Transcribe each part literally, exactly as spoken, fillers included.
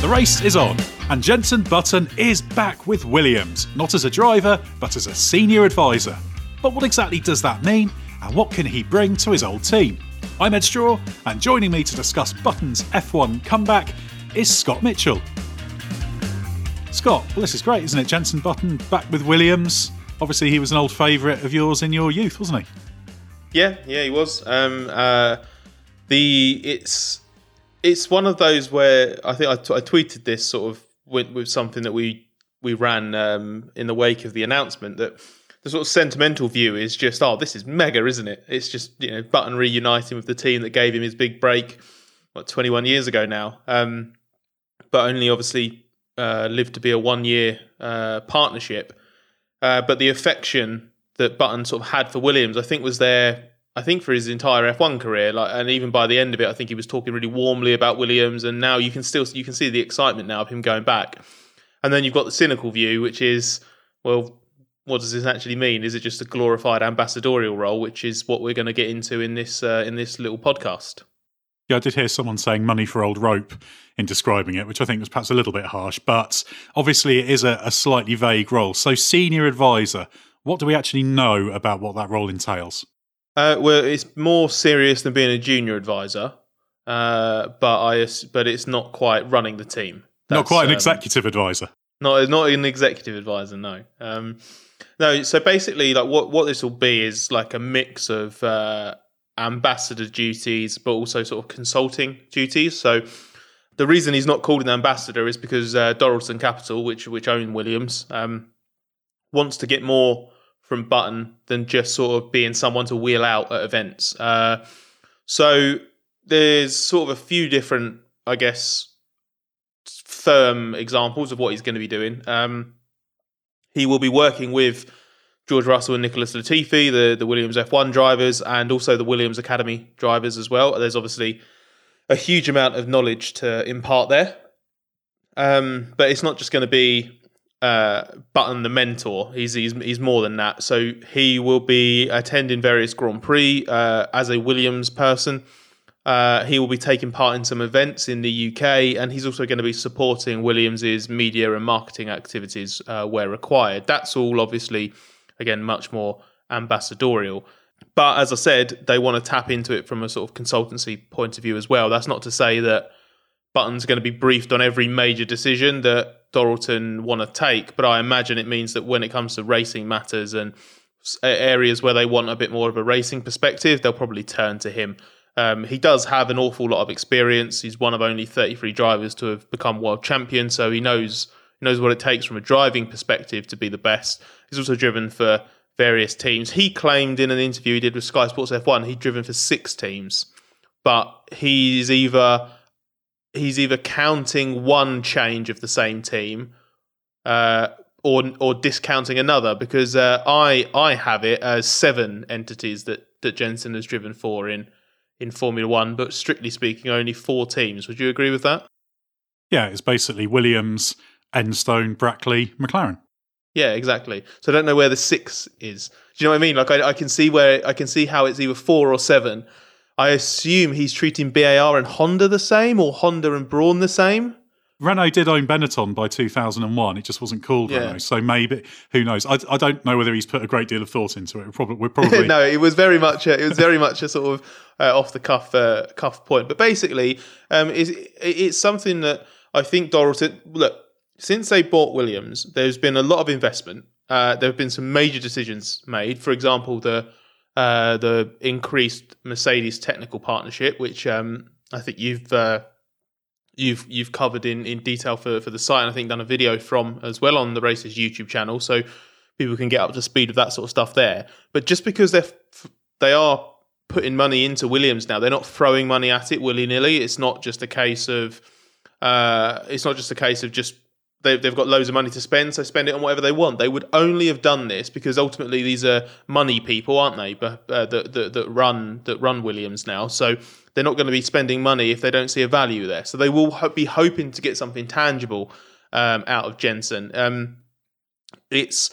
The race is on, and Jenson Button is back with Williams, not as a driver, but as a senior advisor. But what exactly does that mean, and what can he bring to his old team? I'm Ed Straw, and joining me to discuss Button's F one comeback is Scott Mitchell. Scott, well, this is great, isn't it? Jenson Button back with Williams. Obviously, he was an old favourite of yours in your youth, wasn't he? Yeah, yeah, he was. Um, uh, the it's it's one of those where I think I, t- I tweeted this sort of with, with something that we we ran um, in the wake of the announcement, that the sort of sentimental view is just, oh, this is mega, isn't it? It's just, you know, Button reuniting with the team that gave him his big break, what, twenty-one years ago now, um, but only obviously uh, lived to be a one-year uh, partnership. Uh, but the affection that Button sort of had for Williams, I think, was there, I think, for his entire F one career. Like, and even by the end of it, I think he was talking really warmly about Williams. And now you can still you can see the excitement now of him going back. And then you've got the cynical view, which is, well, what does this actually mean? Is it just a glorified ambassadorial role, which is what we're going to get into in this uh, in this little podcast? Yeah, I did hear someone saying money for old rope in describing it, which I think was perhaps a little bit harsh, but obviously it is a, a slightly vague role. So senior advisor, what do we actually know about what that role entails? Uh, well, it's more serious than being a junior advisor, uh, but I but it's not quite running the team. That's, not quite an um, executive advisor. Not not an executive advisor, no. Um, no, so basically, like what, what this will be is like a mix of uh, ambassador duties, but also sort of consulting duties. So the reason he's not called an ambassador is because uh, Doralton Capital, which which own Williams, um, wants to get more from Button than just sort of being someone to wheel out at events. Uh, so there's sort of a few different, I guess, firm examples of what he's going to be doing. Um, he will be working with George Russell and Nicholas Latifi, the, the Williams F one drivers, and also the Williams Academy drivers as well. There's obviously a huge amount of knowledge to impart there. Um, but it's not just going to be uh, Button the mentor. He's, he's he's more than that. So he will be attending various Grand Prix uh, as a Williams person. Uh, he will be taking part in some events in the U K, and he's also going to be supporting Williams's media and marketing activities uh, where required. That's all obviously, again, much more ambassadorial. But as I said, they want to tap into it from a sort of consultancy point of view as well. That's not to say that Button's going to be briefed on every major decision that Doralton want to take, but I imagine it means that when it comes to racing matters and areas where they want a bit more of a racing perspective, they'll probably turn to him. Um, he does have an awful lot of experience. He's one of only thirty-three drivers to have become world champion, so he knows he knows what it takes from a driving perspective to be the best. He's also driven for various teams. He claimed in an interview he did with Sky Sports F one, he'd driven for six teams, but he's either he's either counting one change of the same team uh, or or discounting another, because uh, I I have it as seven entities that that Jenson has driven for in. in Formula One, but strictly speaking, only four teams. Would you agree with that? Yeah, it's basically Williams, Enstone, Brackley, McLaren. Yeah, exactly. So I don't know where the six is. Do you know what I mean? Like I, I can see where I can see how it's either four or seven. I assume he's treating B A R and Honda the same, or Honda and Brawn the same. Renault did own Benetton by two thousand one. It just wasn't called yeah. Renault. So maybe, who knows? I, I don't know whether he's put a great deal of thought into it. We're probably, we're probably... no, it was very much a, it was very much a sort of uh, off the cuff uh, cuff point. But basically, um, it's, it's something that I think Doralton, look, since they bought Williams, there's been a lot of investment. Uh, there have been some major decisions made. For example, the uh, the increased Mercedes technical partnership, which um, I think you've. Uh, You've you've covered in, in detail for, for the site, and I think done a video from as well on the Races YouTube channel, so people can get up to speed with that sort of stuff there. But just because they're they are putting money into Williams now, they're not throwing money at it willy nilly. It's not just a case of uh, it's not just a case of just they've they've got loads of money to spend, so spend it on whatever they want. They would only have done this because ultimately these are money people, aren't they? But uh, that, that that run that run Williams now, so. They're not going to be spending money if they don't see a value there. So they will ho- be hoping to get something tangible um, out of Jenson. Um, it's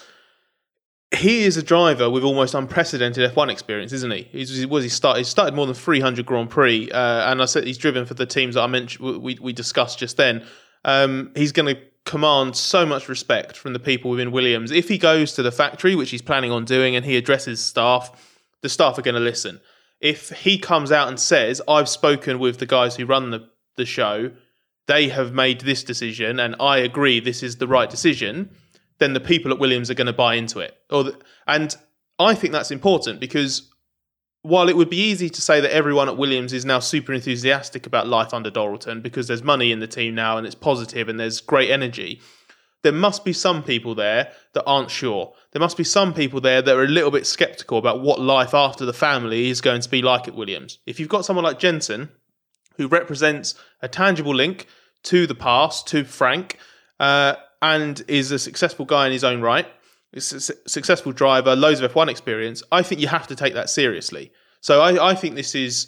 he is a driver with almost unprecedented F one experience, isn't he? He's, he was he started he started more than three hundred Grand Prix, uh, and I said he's driven for the teams that I mentioned we we discussed just then. Um, he's going to command so much respect from the people within Williams. If he goes to the factory, which he's planning on doing, and he addresses staff, the staff are going to listen. If he comes out and says, I've spoken with the guys who run the, the show, they have made this decision, and I agree this is the right decision, then the people at Williams are going to buy into it. Or the, and I think that's important, because while it would be easy to say that everyone at Williams is now super enthusiastic about life under Doralton because there's money in the team now and it's positive and there's great energy, there must be some people there that aren't sure. There must be some people there that are a little bit sceptical about what life after the family is going to be like at Williams. If you've got someone like Jensen, who represents a tangible link to the past, to Frank, uh, and is a successful guy in his own right, is a successful driver, loads of F one experience, I think you have to take that seriously. So I, I think this is...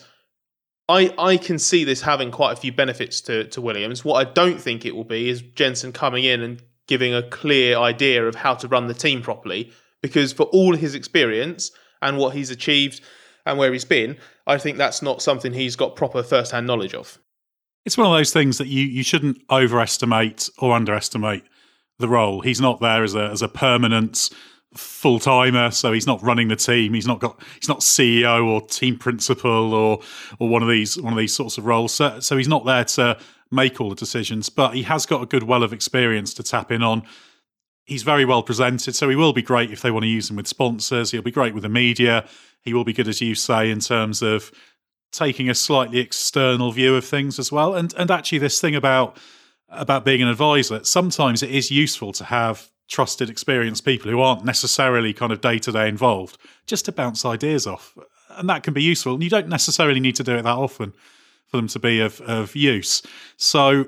I, I can see this having quite a few benefits to, to Williams. What I don't think it will be is Jensen coming in and giving a clear idea of how to run the team properly, because for all his experience and what he's achieved and where he's been, I think that's not something he's got proper first-hand knowledge of. It's one of those things that you, you shouldn't overestimate or underestimate the role. He's not there as a as a permanent full timer, so he's not running the team. He's not got he's not C E O or team principal or or one of these one of these sorts of roles. So, so he's not there to make all the decisions, but he has got a good well of experience to tap in on. He's very well presented, so he will be great if they want to use him with sponsors. He'll be great with the media. He will be good, as you say, in terms of taking a slightly external view of things as well. And and actually, this thing about about being an advisor, sometimes it is useful to have trusted, experienced people who aren't necessarily kind of day-to-day involved, just to bounce ideas off. And that can be useful. And you don't necessarily need to do it that often for them to be of, of use. So, you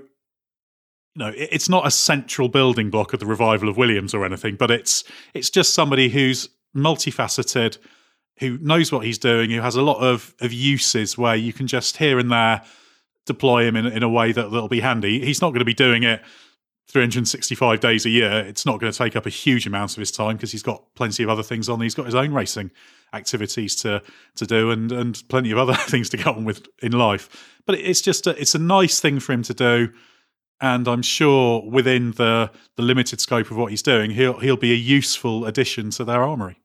know, it's not a central building block of the revival of Williams or anything, but it's it's just somebody who's multifaceted, who knows what he's doing, who has a lot of, of uses where you can just here and there deploy him in, in a way that, that'll be handy. He's not going to be doing it three hundred sixty-five days a year. It's not going to take up a huge amount of his time because he's got plenty of other things on. He's got his own racing activities to to do and and plenty of other things to get on with in life. But it's just a, it's a nice thing for him to do, and I'm sure within the the limited scope of what he's doing, he'll he'll be a useful addition to their armoury.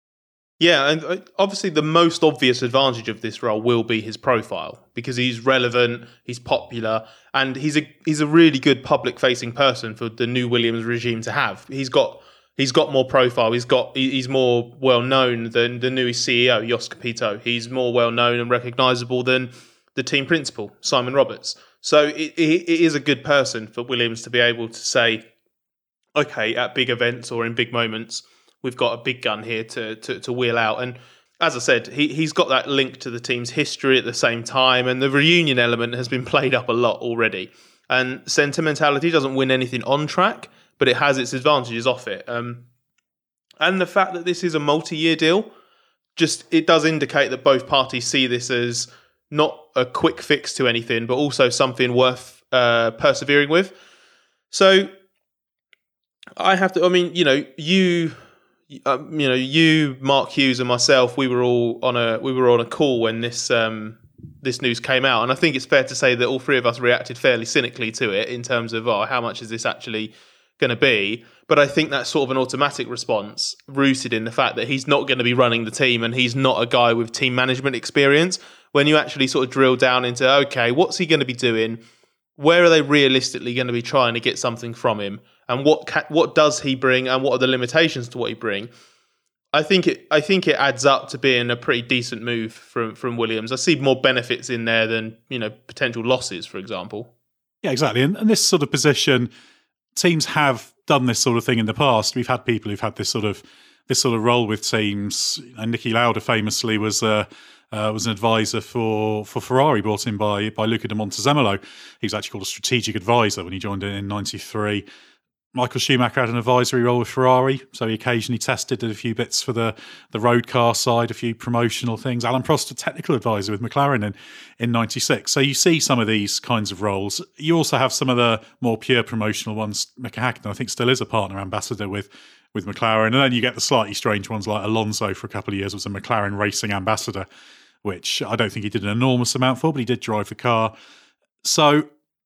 Yeah, and obviously the most obvious advantage of this role will be his profile, because he's relevant, he's popular, and he's a he's a really good public-facing person for the new Williams regime to have. He's got he's got more profile. He's got he's more well known than the new C E O Jos Capito. He's more well known and recognisable than the team principal Simon Roberts. So it, it is a good person for Williams to be able to say, okay, at big events or in big moments, we've got a big gun here to, to to wheel out. And as I said, he, he's got that link to the team's history at the same time, and the reunion element has been played up a lot already. And sentimentality doesn't win anything on track, but it has its advantages off it. Um, and the fact that this is a multi-year deal, just it does indicate that both parties see this as not a quick fix to anything, but also something worth uh, persevering with. So I have to, I mean, you know, you... Um, you know, you, Mark Hughes, and myself, we were all on a we were on a call when this um, this news came out, and I think it's fair to say that all three of us reacted fairly cynically to it in terms of, oh, how much is this actually going to be? But I think that's sort of an automatic response rooted in the fact that he's not going to be running the team, and he's not a guy with team management experience. When you actually sort of drill down into, okay, what's he going to be doing? Where are they realistically going to be trying to get something from him? And what ca- what does he bring, and what are the limitations to what he bring? I think it I think it adds up to being a pretty decent move from from Williams. I see more benefits in there than, you know, potential losses, for example. Yeah, exactly. And, and this sort of position, teams have done this sort of thing in the past. We've had people who've had this sort of this sort of role with teams. And Niki Lauda famously was uh, uh, was an advisor for for Ferrari, brought in by by Luca de Montezemolo. He was actually called a strategic advisor when he joined in in ninety-three. Michael Schumacher had an advisory role with Ferrari, so he occasionally tested, did a few bits for the, the road car side, a few promotional things. Alan Prost, a technical advisor with McLaren in, in ninety-six. So you see some of these kinds of roles. You also have some of the more pure promotional ones. Mika Hakkinen, I think, still is a partner ambassador with, with McLaren. And then you get the slightly strange ones like Alonso for a couple of years was a McLaren racing ambassador, which I don't think he did an enormous amount for, but he did drive the car. So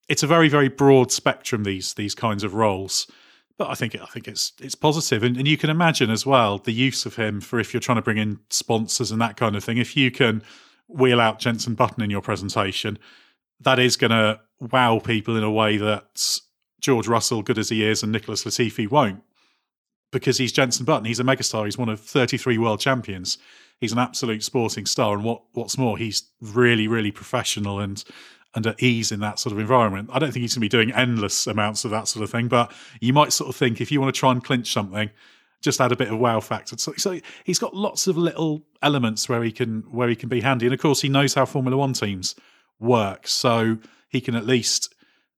it's a very, very broad spectrum, these these kinds of roles. But I think I think it's it's positive, and, and you can imagine as well the use of him for if you're trying to bring in sponsors and that kind of thing. If you can wheel out Jenson Button in your presentation, that is going to wow people in a way that George Russell, good as he is, and Nicholas Latifi won't, because he's Jenson Button. He's a megastar. He's one of thirty-three world champions. He's an absolute sporting star, and what what's more, he's really, really professional and and at ease in that sort of environment. I don't think he's going to be doing endless amounts of that sort of thing, but you might sort of think if you want to try and clinch something, just add a bit of wow factor. So, so he's got lots of little elements where he can where he can be handy, and of course he knows how Formula One teams work, so he can at least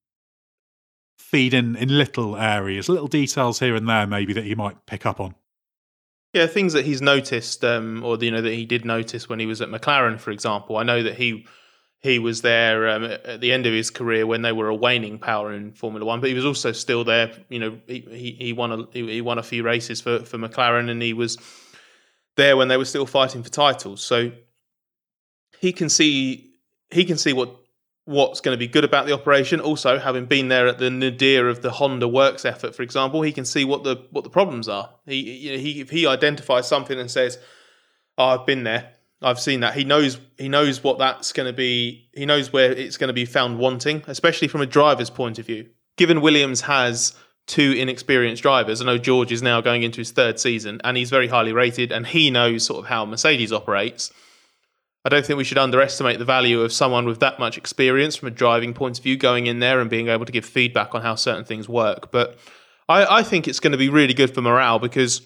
feed in in little areas, little details here and there, maybe that he might pick up on. Yeah, things that he's noticed, um, or you know that he did notice when he was at McLaren, for example. I know that he. He was there um, at the end of his career when they were a waning power in Formula One, but he was also still there. You know, he he, he won a he won a few races for, for McLaren, and he was there when they were still fighting for titles. So he can see he can see what what's going to be good about the operation. Also, having been there at the nadir of the Honda Works effort, for example, he can see what the what the problems are. He you know, he if he identifies something and says, "Oh, I've been there. I've seen that." He knows he knows what that's going to be. He knows where it's going to be found wanting, especially from a driver's point of view. Given Williams has two inexperienced drivers, I know George is now going into his third season, and he's very highly rated, and he knows sort of how Mercedes operates. I don't think we should underestimate the value of someone with that much experience from a driving point of view going in there and being able to give feedback on how certain things work. But I, I think it's going to be really good for morale because...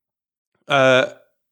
Uh,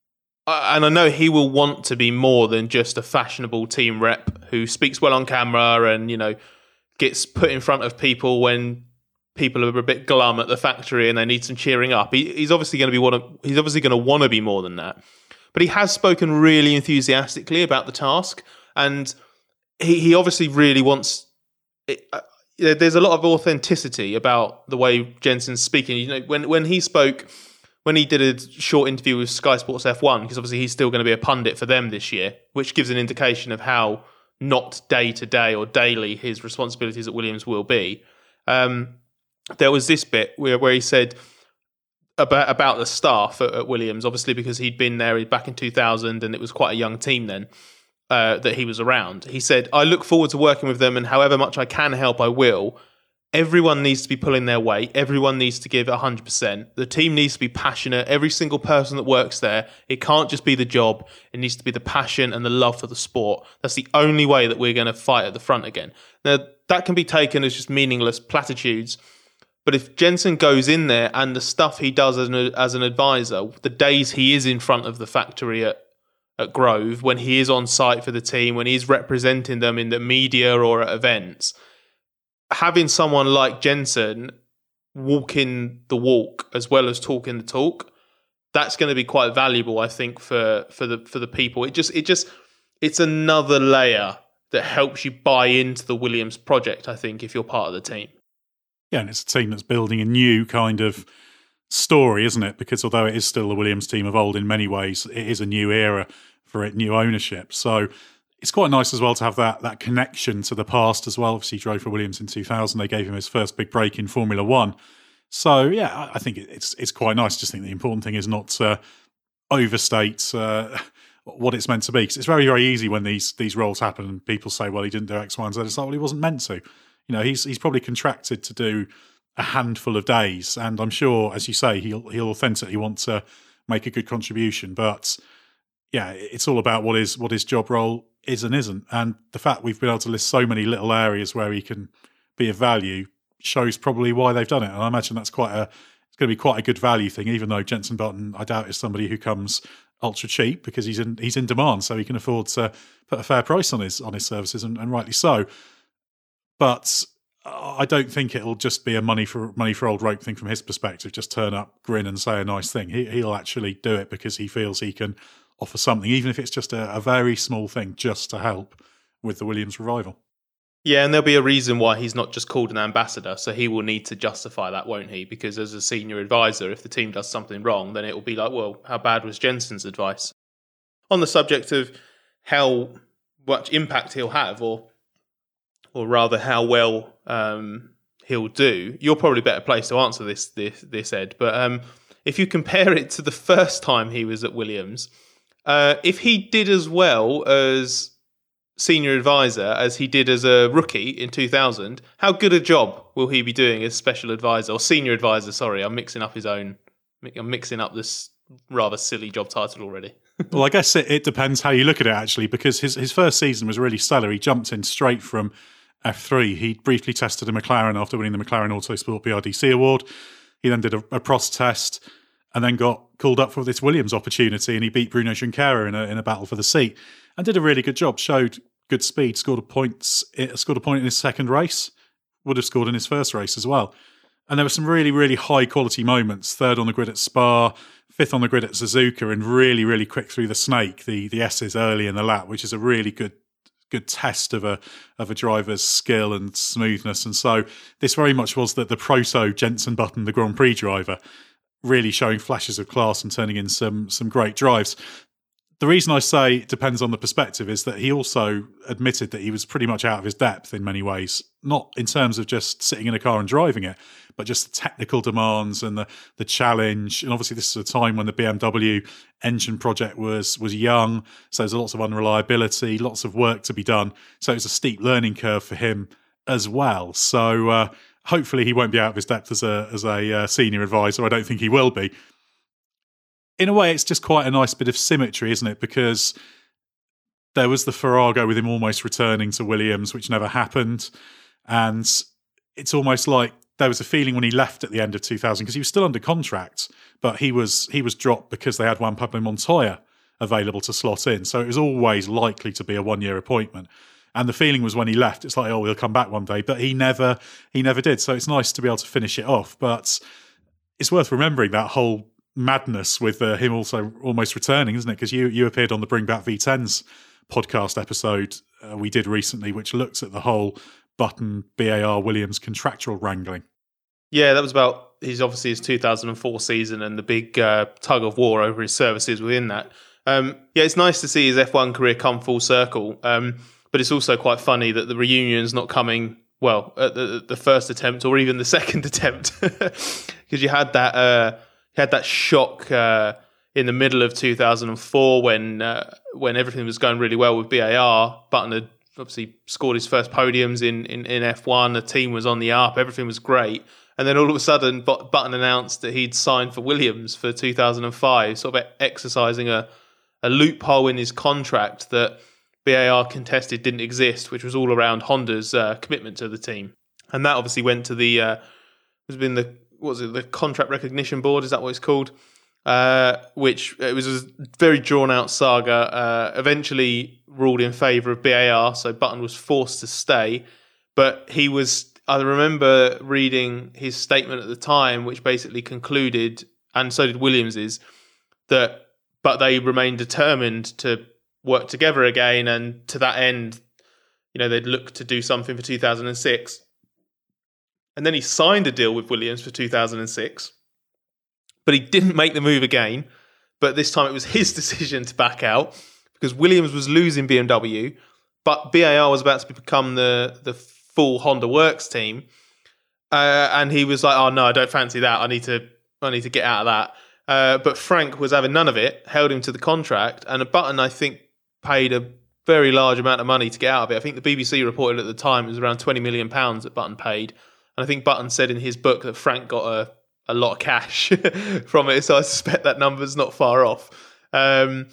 And I know he will want to be more than just a fashionable team rep who speaks well on camera and, you know, gets put in front of people when people are a bit glum at the factory and they need some cheering up. He, he's obviously going to be one of, he's obviously going to want to be more than that. But he has spoken really enthusiastically about the task, and he he obviously really wants. It, uh, there's a lot of authenticity about the way Jenson's speaking. You know, when when he spoke. When he did a short interview with Sky Sports F one, because obviously he's still going to be a pundit for them this year, which gives an indication of how not day-to-day or daily his responsibilities at Williams will be. Um, there was this bit where, where he said about, about the staff at, at Williams, obviously because he'd been there back in two thousand and it was quite a young team then uh, that he was around. He said, "I look forward to working with them, and however much I can help, I will. Everyone needs to be pulling their weight. Everyone needs to give one hundred percent. The team needs to be passionate. Every single person that works there, it can't just be the job. It needs to be the passion and the love for the sport. That's the only way that we're going to fight at the front again." Now, that can be taken as just meaningless platitudes. But if Jenson goes in there and the stuff he does as an, as an advisor, the days he is in front of the factory at, at Grove, when he is on site for the team, when he's representing them in the media or at events, having someone like Jenson walking the walk as well as talking the talk, that's going to be quite valuable, I think, for for the for the people. It just it just it's another layer that helps you buy into the Williams project, I think, if you're part of the team. Yeah, and it's a team that's building a new kind of story, isn't it? Because although it is still the Williams team of old in many ways, it is a new era for it, new ownership. So it's quite nice as well to have that that connection to the past as well. Obviously, he drove for Williams in two thousand. They gave him his first big break in Formula One. So, yeah, I think it's it's quite nice. I just think the important thing is not to overstate uh, what it's meant to be. Because it's very, very easy when these these roles happen and people say, well, he didn't do X, Y, and Z. It's like, well, he wasn't meant to. You know, he's he's probably contracted to do a handful of days. And I'm sure, as you say, he'll he'll authentically want to make a good contribution. But, yeah, it's all about what is what his job role is and isn't. And the fact we've been able to list so many little areas where he can be of value shows probably why they've done it. And I imagine that's quite a it's going to be quite a good value thing, even though Jenson Button, I doubt, is somebody who comes ultra cheap because he's in he's in demand, so he can afford to put a fair price on his on his services, and, and rightly so. But I don't think it'll just be a money for money for old rope thing from his perspective. Just turn up, grin, and say a nice thing. He, he'll actually do it because he feels he can offer something, even if it's just a, a very small thing, just to help with the Williams revival. Yeah, and there'll be a reason why he's not just called an ambassador, so he will need to justify that, won't he? Because as a senior advisor, if the team does something wrong, then it will be like, well, how bad was Jenson's advice? On the subject of how much impact he'll have, or or rather how well um, he'll do, you're probably better placed to answer this, this, this Ed. But um, if you compare it to the first time he was at Williams, uh, if he did as well as senior advisor as he did as a rookie in two thousand, how good a job will he be doing as special advisor or senior advisor? Sorry, I'm mixing up his own. I'm mixing up this rather silly job title already. Well, I guess it, it depends how you look at it, actually, because his, his first season was really stellar. He jumped in straight from F three. He briefly tested a McLaren after winning the McLaren Autosport B R D C award. He then did a, a Prost test and then got called up for this Williams opportunity, and he beat Bruno Junqueira in a, in a battle for the seat and did a really good job, showed good speed, scored a, points, scored a point in his second race, would have scored in his first race as well. And there were some really, really high-quality moments. Third on the grid at Spa, fifth on the grid at Suzuka, and really, really quick through the snake, the the S's early in the lap, which is a really good good test of a of a driver's skill and smoothness. And so this very much was the, the proto Jenson Button, the Grand Prix driver, really showing flashes of class and turning in some some great drives. The reason I say it depends on the perspective is that he also admitted that he was pretty much out of his depth in many ways, not in terms of just sitting in a car and driving it, but just the technical demands and the the challenge. And obviously this is a time when the B M W engine project was was young, so there's lots of unreliability, lots of work to be done. So it's a steep learning curve for him as well. So uh, hopefully he won't be out of his depth as a, as a uh, senior advisor. I don't think he will be. In a way, it's just quite a nice bit of symmetry, isn't it? Because there was the Farrago with him almost returning to Williams, which never happened. And it's almost like there was a feeling when he left at the end of two thousand, because he was still under contract, but he was he was dropped because they had Juan Pablo Montoya available to slot in. So it was always likely to be a one-year appointment. And the feeling was when he left, it's like, oh, he'll come back one day. But he never he never did. So it's nice to be able to finish it off. But it's worth remembering that whole madness with uh, him also almost returning, isn't it? Because you you appeared on the Bring Back V tens podcast episode uh, we did recently, which looks at the whole Button B A R Williams contractual wrangling. Yeah, that was about his obviously his two thousand four season and the big uh, tug of war over his services within that. Um, yeah, it's nice to see his F one career come full circle, um, but it's also quite funny that the reunion's not coming, well, at the, the first attempt or even the second attempt, because you had that uh, you had that shock uh, in the middle of two thousand four when uh, when everything was going really well with B A R. Button had obviously scored his first podiums in, in, in F one, the team was on the up, everything was great. And then all of a sudden, Button announced that he'd signed for Williams for two thousand five, sort of exercising a, a loophole in his contract that B A R contested didn't exist, which was all around Honda's uh, commitment to the team. And that obviously went to the, uh, has been the, what was it, the Contract Recognition Board, is that what it's called? Uh, which it was a very drawn out saga, uh, eventually ruled in favour of B A R, so Button was forced to stay. But he was, I remember reading his statement at the time, which basically concluded, and so did Williams's, that but they remained determined to work together again, and to that end, you know, they'd look to do something for two thousand six. And then he signed a deal with Williams for two thousand six. But he didn't make the move again. But this time it was his decision to back out because Williams was losing B M W, but B A R was about to become the, the full Honda Works team. Uh, and he was like, oh no, I don't fancy that. I need to I need to get out of that. Uh, but Frank was having none of it, held him to the contract. And a Button, I think, paid a very large amount of money to get out of it. I think the B B C reported at the time it was around twenty million pounds that Button paid. And I think Button said in his book that Frank got a a lot of cash from it, so I suspect that number's not far off. Um,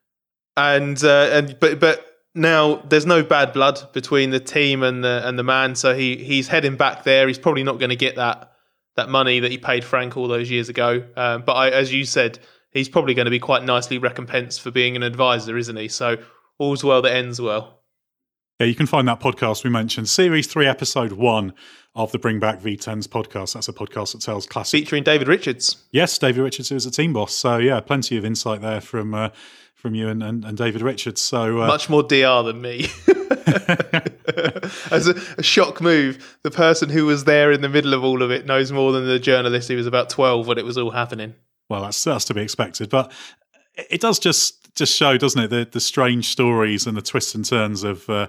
and uh, and but but now there's no bad blood between the team and the and the man, so he he's heading back there. He's probably not going to get that that money that he paid Frank all those years ago. Um, but I, as you said, he's probably going to be quite nicely recompensed for being an advisor, isn't he? So all's well that ends well. Yeah, you can find that podcast we mentioned, Series three, Episode one of the Bring Back V tens podcast. That's a podcast that tells classic... Featuring David Richards. Yes, David Richards, who is a team boss. So, yeah, plenty of insight there from uh, from you and, and, and David Richards. So uh... Much more D R than me. As a, a shock move, the person who was there in the middle of all of it knows more than the journalist who was about twelve when it was all happening. Well, that's, that's to be expected. But it does just... just show, doesn't it, the, the strange stories and the twists and turns of uh,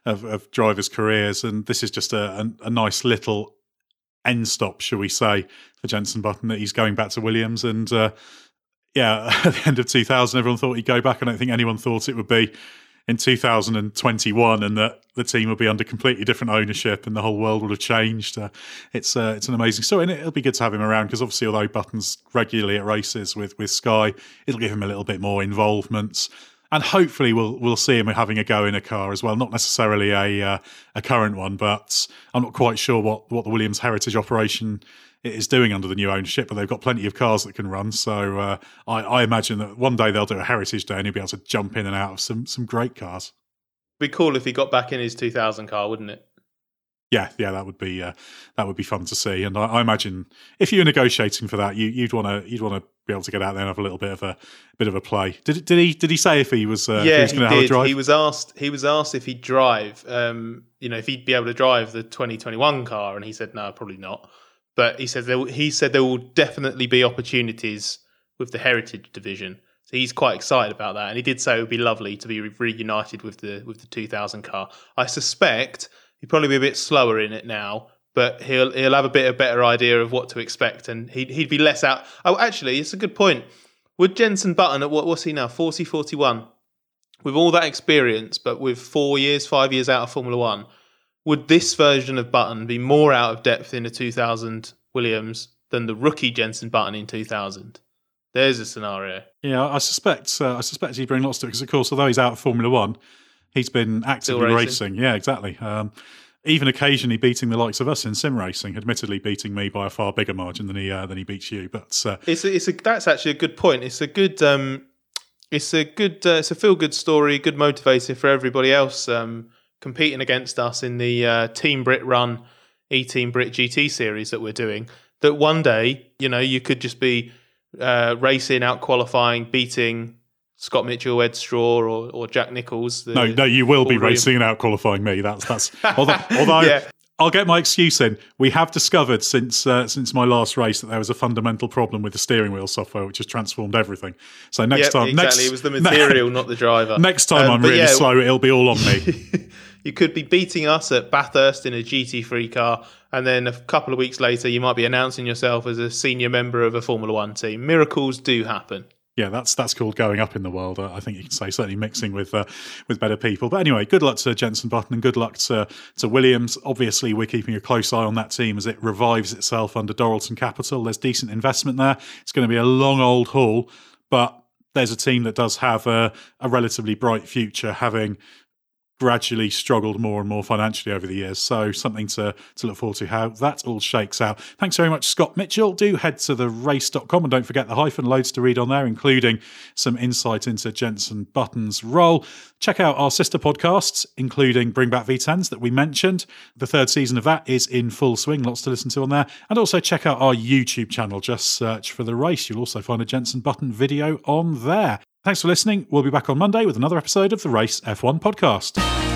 of, of drivers' careers, and this is just a, a, a nice little end stop, shall we say, for Jenson Button, that he's going back to Williams. And uh, yeah, at the end of two thousand, everyone thought he'd go back. I don't think anyone thought it would be in two thousand twenty-one, and that the team will be under completely different ownership and the whole world will have changed. Uh, it's uh, it's an amazing story, and it'll be good to have him around, because obviously, although Button's regularly at races with, with Sky, it'll give him a little bit more involvement, and hopefully we'll we'll see him having a go in a car as well. Not necessarily a uh, a current one, but I'm not quite sure what, what the Williams Heritage operation is doing under the new ownership, but they've got plenty of cars that can run. So uh, I, I imagine that one day they'll do a Heritage Day and he'll be able to jump in and out of some some great cars. It'd be cool if he got back in his two thousand car, wouldn't it? Yeah, yeah, that would be uh, that would be fun to see. And I, I imagine if you were negotiating for that, you, you'd want to you'd want to be able to get out there and have a little bit of a bit of a play. Did did he did he say if he was uh, yeah if he was going to have a drive? He was asked he was asked if he'd drive, um, you know, if he'd be able to drive the twenty twenty-one car, and he said no, probably not. But he said there, he said there will definitely be opportunities with the Heritage division. So he's quite excited about that, and he did say it would be lovely to be reunited with the with the two thousand car. I suspect he'd probably be a bit slower in it now, but he'll he'll have a bit of better idea of what to expect, and he'd he'd be less out. Oh, actually, it's a good point. Would Jenson Button at what what's he now? forty, forty-one With all that experience, but with four years, five years out of Formula One, would this version of Button be more out of depth in a two thousand Williams than the rookie Jenson Button in two thousand? There's a scenario. Yeah, I suspect uh, I suspect he'd bring lots to it, because, of course, although he's out of Formula One, he's been actively racing. racing. Yeah, exactly. Um, even occasionally beating the likes of us in sim racing. Admittedly, beating me by a far bigger margin than he uh, than he beats you. But uh, it's a, it's a, that's actually a good point. It's a good um, it's a good uh, it's a feel good story, good motivator for everybody else um, competing against us in the uh, Team Brit Run E-Team Brit G T series that we're doing. That one day, you know, you could just be uh, racing, out qualifying, beating Scott Mitchell, Ed Straw, or, or Jack Nicholls. No, no, you will be racing and out qualifying me. That's that's. Although, although yeah. I'll get my excuse in. We have discovered since uh, since my last race that there was a fundamental problem with the steering wheel software, which has transformed everything. So next yep, time, exactly, next, it was the material, not the driver. Next time, um, I'm really yeah, slow. It'll be all on me. You could be beating us at Bathurst in a G T three car, and then a couple of weeks later, you might be announcing yourself as a senior member of a Formula One team. Miracles do happen. Yeah, that's that's called going up in the world. Uh, I think you can say, certainly mixing with uh, with better people. But anyway, good luck to Jenson Button and good luck to to Williams. Obviously, we're keeping a close eye on that team as it revives itself under Doralton Capital. There's decent investment there. It's going to be a long old haul, but there's a team that does have a, a relatively bright future, having gradually struggled more and more financially over the years. So something to, to look forward to how that all shakes out. Thanks very much, Scott Mitchell. Do head to the race dot com and don't forget the hyphen, loads to read on there, including some insight into Jenson Button's role. Check out our sister podcasts, including Bring Back V tens that we mentioned. The third season of that is in full swing. Lots to listen to on there. And also check out our YouTube channel. Just search for The Race. You'll also find a Jenson Button video on there. Thanks for listening. We'll be back on Monday with another episode of the Race F one podcast.